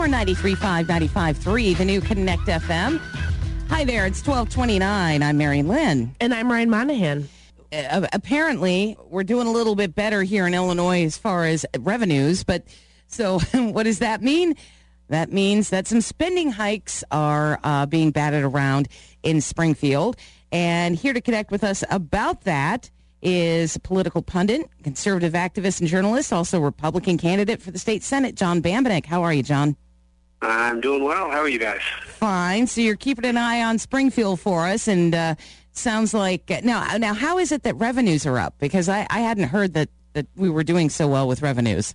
or 93.5, 95.3, the new Connect FM. Hi there, it's 12:29. I'm Mary Lynn. And I'm Ryan Monahan. Apparently, we're doing a little bit better here in Illinois as far as revenues. But so what does that mean? That means that some spending hikes are being batted around in Springfield. And here to connect with us about that is political pundit, conservative activist and journalist, also Republican candidate for the state Senate, John Bambenek. How are you, John? I'm doing well. How are you guys? Fine. So you're keeping an eye on Springfield for us, and sounds like now. How is it that revenues are up? Because I hadn't heard that we were doing so well with revenues.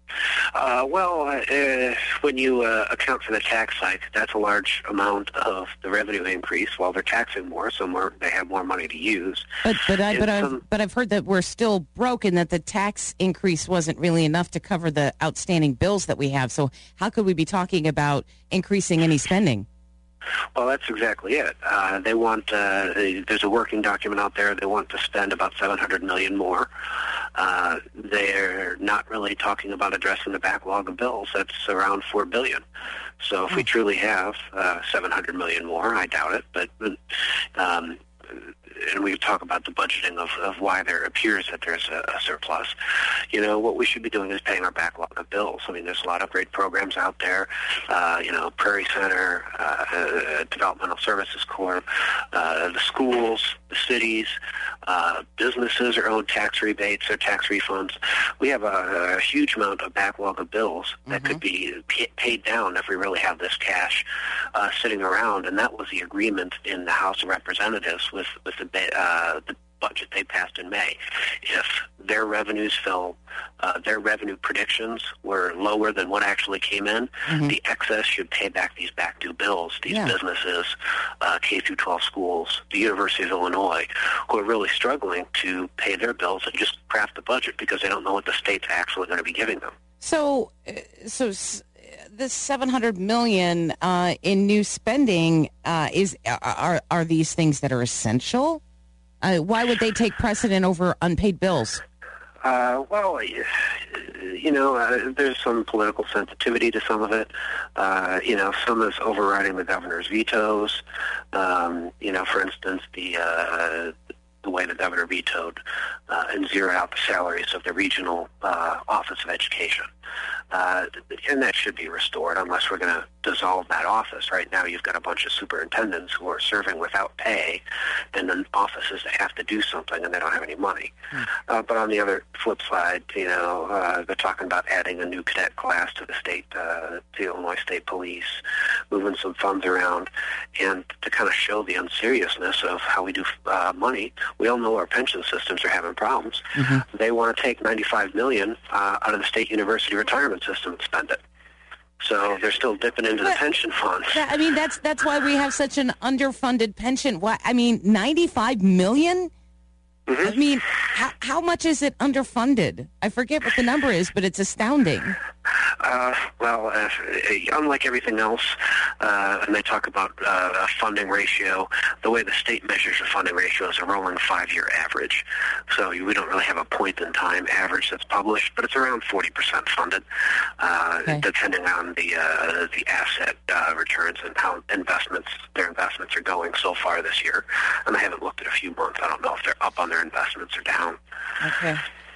When you account for the tax hike, that's a large amount of the revenue increase. While they're taxing more, they have more money to use. But I've heard that we're still broke, and that the tax increase wasn't really enough to cover the outstanding bills that we have. So how could we be talking about increasing any spending? Well, that's exactly it. They want, there's a working document out there, they want to spend about $700 million more. They're not really talking about addressing the backlog of bills. That's around $4 billion. So if we truly have $700 million more, I doubt it, but and we talk about the budgeting of why there appears that there's a surplus. You know, what we should be doing is paying our backlog of bills. I mean, there's a lot of great programs out there, Prairie Center, Developmental Services Corp, the schools, the cities, businesses are owed tax rebates or tax refunds. We have a huge amount of backlog of bills that could be paid down if we really have this cash sitting around, and that was the agreement in the House of Representatives with the budget they passed in May. If their revenues their revenue predictions were lower than what actually came in, the excess should pay back these back due bills, these businesses, K-12 schools, the University of Illinois, who are really struggling to pay their bills and just craft the budget because they don't know what the state's actually going to be giving them. So this $700 million in new spending are these things that are essential? Why would they take precedent over unpaid bills? There's some political sensitivity to some of it. Some is overriding the governor's vetoes. For instance, the way the governor vetoed and zeroed out the salaries of the regional Office of Education. And that should be restored unless we're going to dissolve that office. Right now you've got a bunch of superintendents who are serving without pay, and then offices that have to do something and they don't have any money. But on the other flip side, they're talking about adding a new cadet class to the state, to Illinois State Police, moving some funds around, and to kind of show the unseriousness of how we do money. We all know our pension systems are having problems. They want to take $95 million out of the state university retirement system and spend it. So they're still dipping into the pension funds. That's why we have such an underfunded pension. $95 million? I mean, how much is it underfunded? I forget what the number is, but it's astounding. Unlike everything else, and they talk about a funding ratio, the way the state measures the funding ratio is a rolling 5-year average. So we don't really have a point-in-time average that's published, but it's around 40% funded, depending on the asset returns and how their investments are going so far this year. And I haven't looked at a few months. I don't know if they're up on their investments or down. Okay.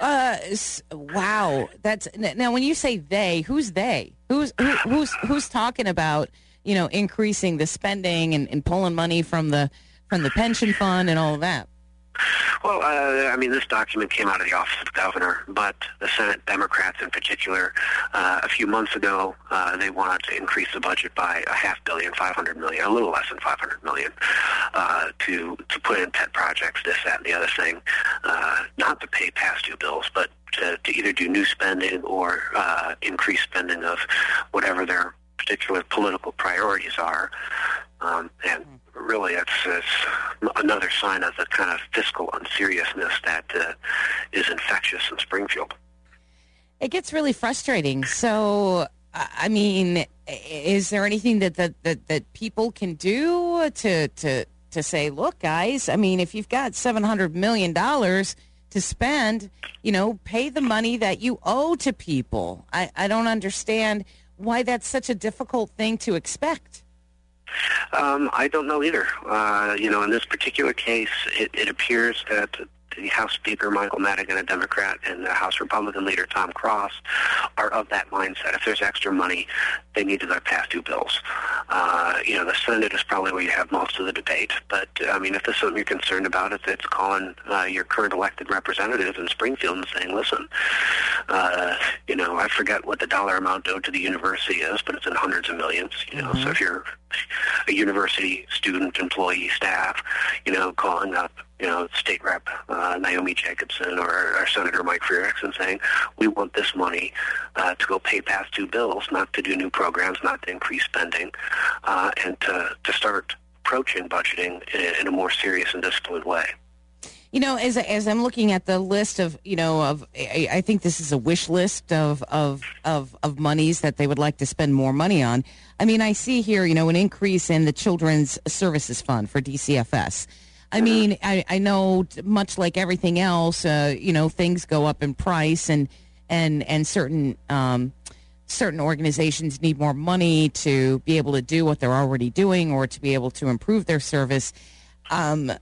Wow. That's now when you say they, who's they? Who's talking about, increasing the spending and pulling money from the pension fund and all of that? Well, this document came out of the Office of the Governor, but the Senate Democrats in particular, a few months ago, they wanted to increase the budget by $500 million, a little less than $500 million, to put in pet projects, this, that, and the other thing, not to pay past due bills, but to either do new spending or increase spending of whatever their particular political priorities are. And really, it's another sign of the kind of fiscal unseriousness that is infectious in Springfield. It gets really frustrating. So, is there anything that people can do to say, look, guys, if you've got $700 million to spend, pay the money that you owe to people? I don't understand why that's such a difficult thing to expect. I don't know either. In this particular case, it appears that the House Speaker, Michael Madigan, a Democrat, and the House Republican leader, Tom Cross, are of that mindset. If there's extra money, they need to go past due bills. The Senate is probably where you have most of the debate. But, if there's something you're concerned about, it's calling your current elected representative in Springfield and saying, listen, I forget what the dollar amount owed to the university is, but it's in hundreds of millions. So if you're a university student, employee, staff, calling up, State Rep Naomi Jacobson or Senator Mike Frieriksen saying, we want this money to go pay past due bills, not to do new programs, not to increase spending, and to start approaching budgeting in a more serious and disciplined way. As I'm looking at the list of, I think this is a wish list of monies that they would like to spend more money on. I see here, an increase in the Children's Services Fund for DCFS. I know much like everything else, things go up in price and certain organizations need more money to be able to do what they're already doing or to be able to improve their service. So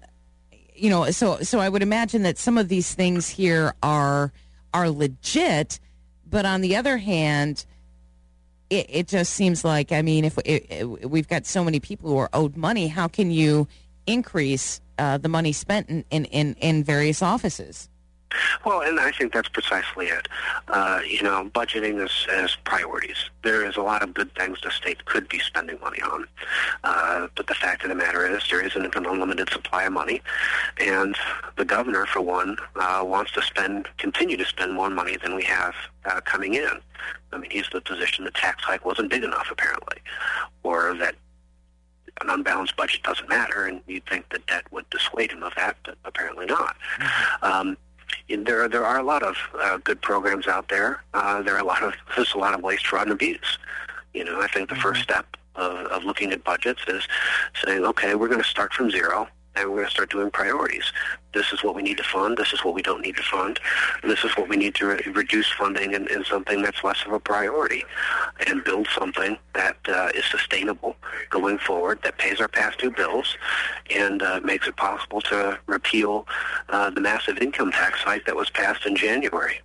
I would imagine that some of these things here are legit, but on the other hand, it just seems like, if we've got so many people who are owed money, how can you increase the money spent in various offices? Well, and I think that's precisely it. Budgeting is priorities. There is a lot of good things the state could be spending money on. But the fact of the matter is there isn't an unlimited supply of money. And the governor, for one, wants to continue to spend more money than we have coming in. He's in the position the tax hike wasn't big enough, apparently, or that an unbalanced budget doesn't matter, and you'd think that debt would dissuade him of that, but apparently not. There are a lot of good programs out there. There's a lot of waste, fraud, and abuse. I think the first step of looking at budgets is saying, okay, we're going to start from zero, and we're going to start doing priorities. This is what we need to fund. This is what we don't need to fund. This is what we need to reduce funding in something that's less of a priority, and build something that is sustainable going forward, that pays our past due bills, and makes it possible to repeal the massive income tax hike that was passed in January.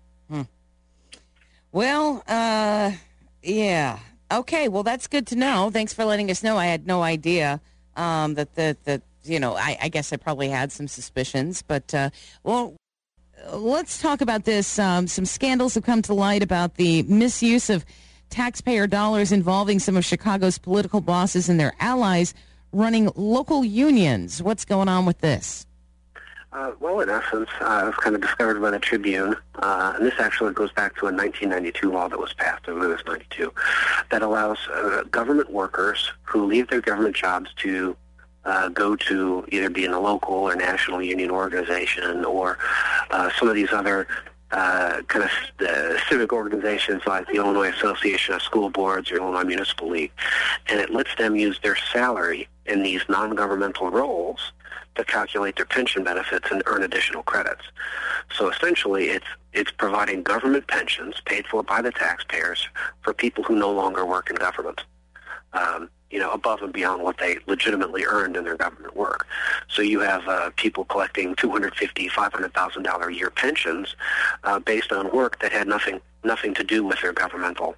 Well, yeah. Okay, well, that's good to know. Thanks for letting us know. I had no idea that I guess I probably had some suspicions, but, let's talk about this. Some scandals have come to light about the misuse of taxpayer dollars involving some of Chicago's political bosses and their allies running local unions. What's going on with this? Well, in essence, it was kind of discovered by the Tribune, and this actually goes back to a 1992 law that was passed, I believe it was 92, that allows government workers who leave their government jobs to go to either be in a local or national union organization or some of these other kind of civic organizations like the Illinois Association of School Boards or Illinois Municipal League, and it lets them use their salary in these non-governmental roles to calculate their pension benefits and earn additional credits. So essentially, it's providing government pensions paid for by the taxpayers for people who no longer work in government. Above and beyond what they legitimately earned in their government work. So you have people collecting $250,000, $500,000 a year pensions based on work that had nothing to do with their governmental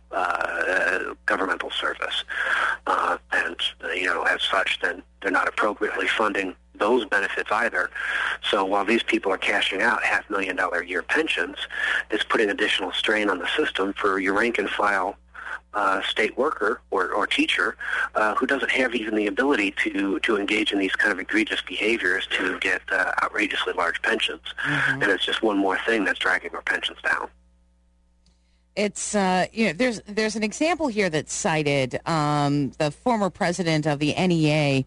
service, and as such, then they're not appropriately funding those benefits either. So while these people are cashing out $500,000 a year pensions, it's putting additional strain on the system for your rank and file state worker or teacher who doesn't have even the ability to engage in these kind of egregious behaviors to get outrageously large pensions. And it's just one more thing that's dragging our pensions down. It's there's an example here that's cited. The former president of the NEA,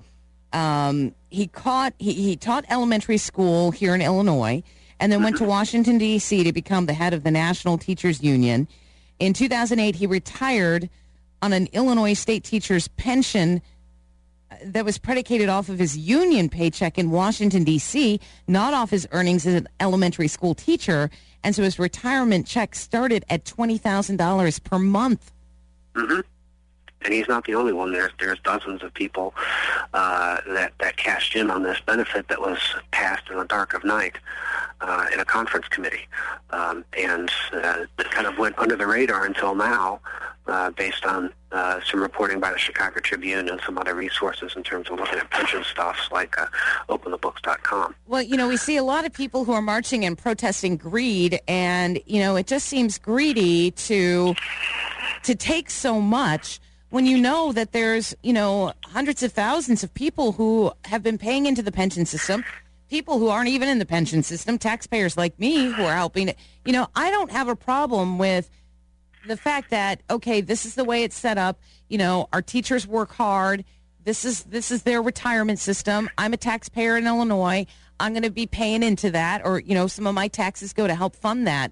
he taught elementary school here in Illinois, and then went to Washington D.C. to become the head of the National Teachers Union. In 2008, he retired on an Illinois state teacher's pension that was predicated off of his union paycheck in Washington, D.C., not off his earnings as an elementary school teacher. And so his retirement check started at $20,000 per month. Mm-hmm. And he's not the only one. There's dozens of people that cashed in on this benefit that was passed in the dark of night in a conference committee, and it kind of went under the radar until now, based on some reporting by the Chicago Tribune and some other resources in terms of looking at pension stuffs like openthebooks.com. Well, we see a lot of people who are marching and protesting greed, and it just seems greedy to take so much when you know that there's, hundreds of thousands of people who have been paying into the pension system, people who aren't even in the pension system, taxpayers like me who are helping it. I don't have a problem with the fact that, okay, this is the way it's set up. Our teachers work hard. This is their retirement system. I'm a taxpayer in Illinois. I'm going to be paying into that, or, some of my taxes go to help fund that.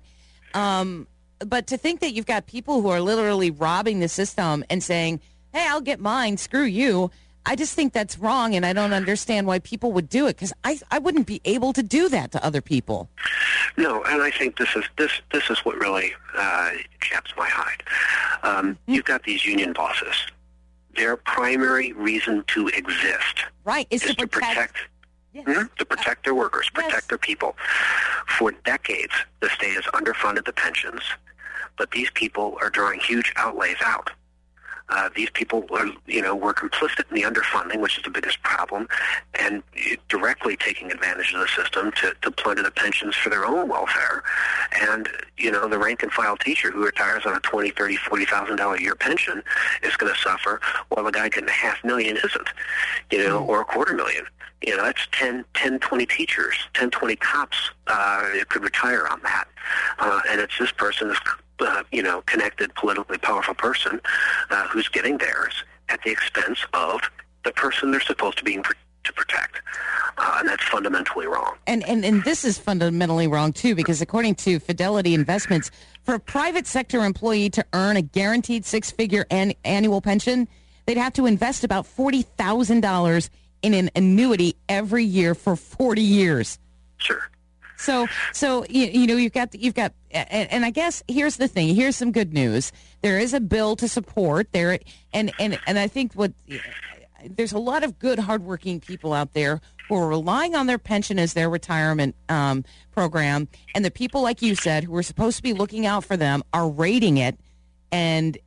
But to think that you've got people who are literally robbing the system and saying, hey, I'll get mine, screw you, I just think that's wrong, and I don't understand why people would do it, because I wouldn't be able to do that to other people. No, and I think this is what really chaps my hide. You've got these union bosses. Their primary reason to exist is to protect yes. To protect their workers, protect their people. For decades, the state has underfunded the pensions, but these people are drawing huge outlays out. These people were complicit in the underfunding, which is the biggest problem, and directly taking advantage of the system to plunder the pensions for their own welfare. And, the rank and file teacher who retires on a $20,000, $30,000, $40,000 a year pension is going to suffer, while the guy getting $500,000 isn't, or $250,000. That's 10, 20 teachers, 10, 20 cops could retire on that. And it's this person that's connected, politically powerful person who's getting theirs at the expense of the person they're supposed to be to protect. And that's fundamentally wrong. And this is fundamentally wrong, too, because according to Fidelity Investments, for a private sector employee to earn a guaranteed six-figure annual pension, they'd have to invest about $40,000 in an annuity every year for 40 years. Sure. So you've got, and I guess here's the thing. Here's some good news. There is a bill to support there, and I think there's a lot of good, hardworking people out there who are relying on their pension as their retirement program, and the people, like you said, who are supposed to be looking out for them are raiding it, and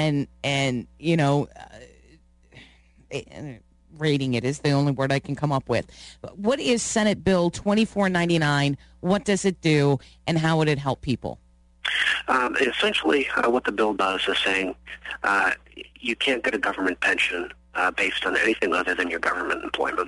rating it is the only word I can come up with. What is Senate Bill 2499? What does it do, and how would it help people? Essentially, what the bill does is saying you can't get a government pension based on anything other than your government employment.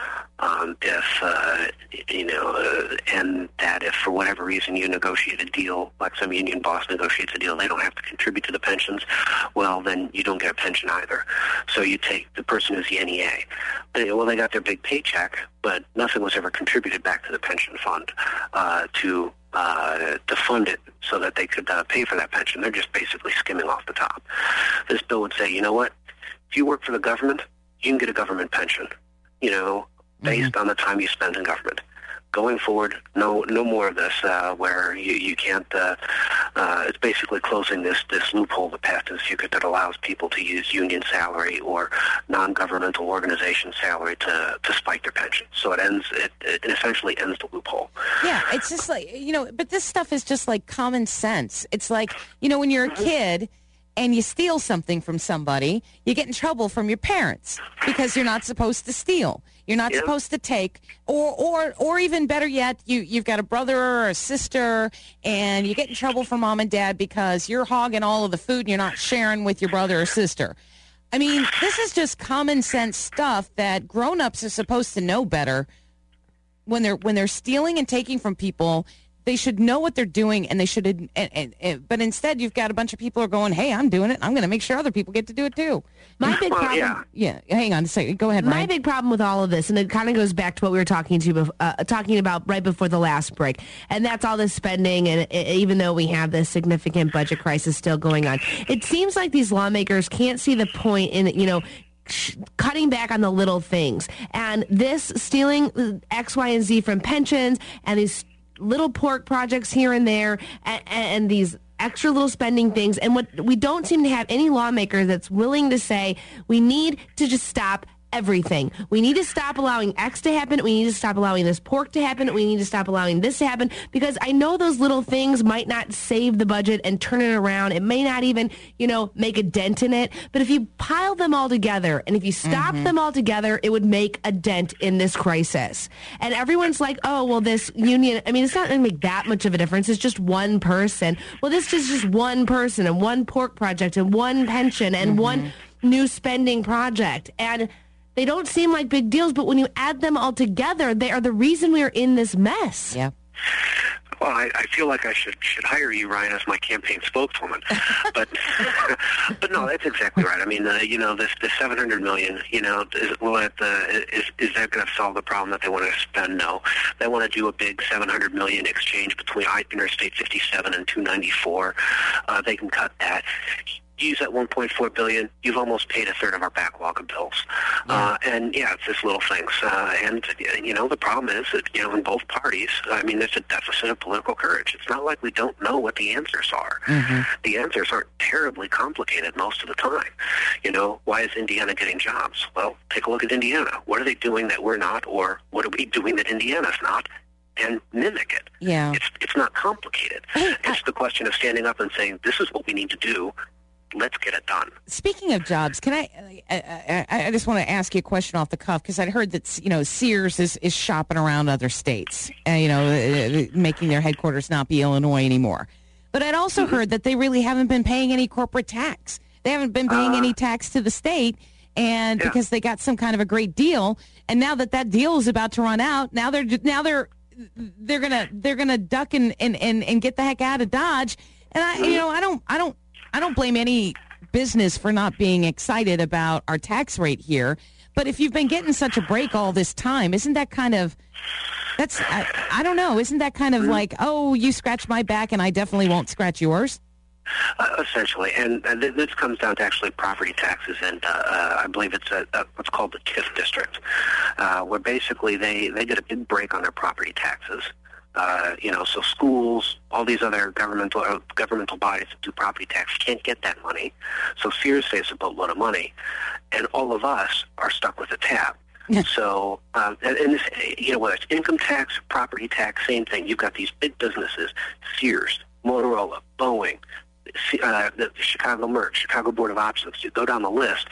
And that if for whatever reason you negotiate a deal, like some union boss negotiates a deal, they don't have to contribute to the pensions, well, then you don't get a pension either. So you take the person who's the NEA. Well, they got their big paycheck, but nothing was ever contributed back to the pension fund to fund it so that they could pay for that pension. They're just basically skimming off the top. This bill would say, you know what? If you work for the government, you can get a government pension, based on the time you spend in government. Going forward, no more of this where you can't. It's basically closing this loophole that passed in Secret that allows people to use union salary or non-governmental organization salary to spike their pension. So it essentially ends the loophole. Yeah, it's just like, but this stuff is just like common sense. It's like, when you're a kid and you steal something from somebody, you get in trouble from your parents because you're not supposed to steal. You're not supposed to take, or even better yet, you've got a brother or a sister, and you get in trouble from mom and dad because you're hogging all of the food and you're not sharing with your brother or sister. I mean, this is just common sense stuff that grown-ups are supposed to know better. When they're stealing and taking from people, they should know what they're doing, and they should. But instead, you've got a bunch of people who are going, "Hey, I'm doing it. I'm going to make sure other people get to do it too." My big problem. Yeah. Hang on a second. Go ahead, Ryan. My big problem with all of this, and it kind of goes back to what we were talking about right before the last break, and that's all this spending. And even though we have this significant budget crisis still going on, it seems like these lawmakers can't see the point in cutting back on the little things. And this stealing X, Y, and Z from pensions and these little pork projects here and there, and these extra little spending things. And what we don't seem to have any lawmaker that's willing to say, we need to just stop everything. We need to stop allowing X to happen. We need to stop allowing this pork to happen. We need to stop allowing this to happen, because I know those little things might not save the budget and turn it around. It may not even, make a dent in it. But if you pile them all together and if you stop them all together, it would make a dent in this crisis. And everyone's like, oh, well, this union, it's not going to make that much of a difference. It's just one person. Well, this is just one person and one pork project and one pension and one new spending project. And they don't seem like big deals, but when you add them all together, they are the reason we are in this mess. Yeah. Well, I feel like I should hire you, Ryan, as my campaign spokeswoman. But no, that's exactly right. This $700 million, is that going to solve the problem that they want to spend? No. They want to do a big $700 million exchange between Interstate 57 and 294. They can cut that. Use that $1.4 billion, you've almost paid a third of our backlog of bills. It's just little things. The problem is that, in both parties, there's a deficit of political courage. It's not like we don't know what the answers are. The answers aren't terribly complicated most of the time. Why is Indiana getting jobs? Well, take a look at Indiana. What are they doing that we're not, or what are we doing that Indiana's not? And mimic it. Yeah. It's not complicated. It's the question of standing up and saying, this is what we need to do. Let's get it done. Speaking of jobs, can I just want to ask you a question off the cuff, because I'd heard that Sears is shopping around other states, making their headquarters not be Illinois anymore. But I'd also heard that they really haven't been paying any corporate tax. They haven't been paying any tax to the state, and because they got some kind of a great deal, and now that deal is about to run out, now they're gonna duck and get the heck out of Dodge. And I don't blame any business for not being excited about our tax rate here. But if you've been getting such a break all this time, isn't that kind of, I don't know, isn't that kind of like, oh, you scratch my back and I definitely won't scratch yours? Essentially, and this comes down to actually property taxes, and I believe it's what's called the TIF district, where basically they get a big break on their property taxes. So schools, all these other governmental bodies that do property tax can't get that money. So Sears saves a boatload of money, and all of us are stuck with a tab. So, and this, whether it's income tax, property tax, same thing. You've got these big businesses, Sears, Motorola, Boeing, the Chicago Merch, Chicago Board of Options. You go down the list,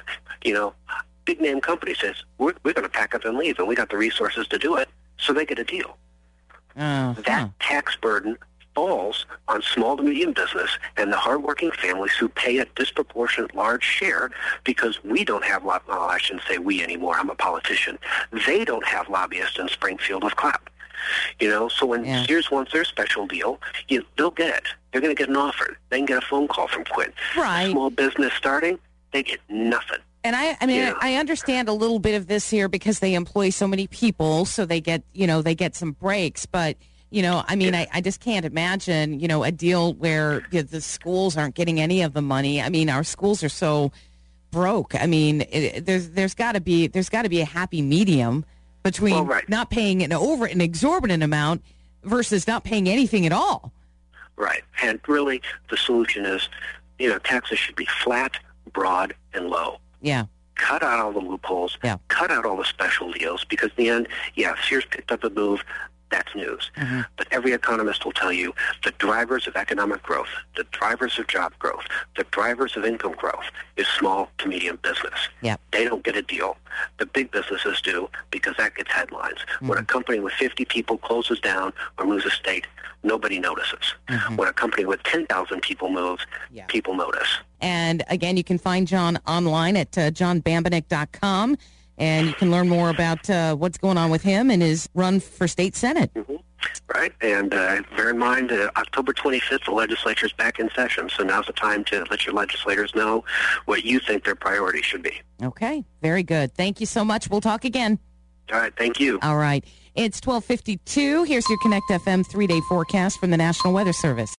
big name company says, we're going to pack up and leave, and we got the resources to do it, so they get a deal. That tax burden falls on small to medium business and the hardworking families who pay a disproportionate large share, because we don't have, well, I shouldn't say we anymore, I'm a politician. They don't have lobbyists in Springfield with clout. So when Sears wants their special deal, they'll get it. They're going to get an offer. They can get a phone call from Quinn. Right. A small business starting, they get nothing. And I understand a little bit of this here because they employ so many people, so they get some breaks. But I just can't imagine a deal where the schools aren't getting any of the money. Our schools are so broke. There's got to be a happy medium between not paying an exorbitant amount versus not paying anything at all. Right, and really the solution is taxes should be flat, broad, and low. Yeah. Cut out all the loopholes. Yeah. Cut out all the special deals, because in the end, Sears picked up a move. That's news. But every economist will tell you the drivers of economic growth, the drivers of job growth, the drivers of income growth is small to medium business. Yep. They don't get a deal. The big businesses do, because that gets headlines. When a company with 50 people closes down or moves a state, nobody notices. When a company with 10,000 people moves, people notice. And again, you can find John online at johnbambenek.com. And you can learn more about what's going on with him and his run for state senate. Right. And bear in mind, October 25th, the legislature's back in session. So now's the time to let your legislators know what you think their priorities should be. Okay. Very good. Thank you so much. We'll talk again. All right. Thank you. All right. It's 12:52. Here's your Connect FM 3-day forecast from the National Weather Service.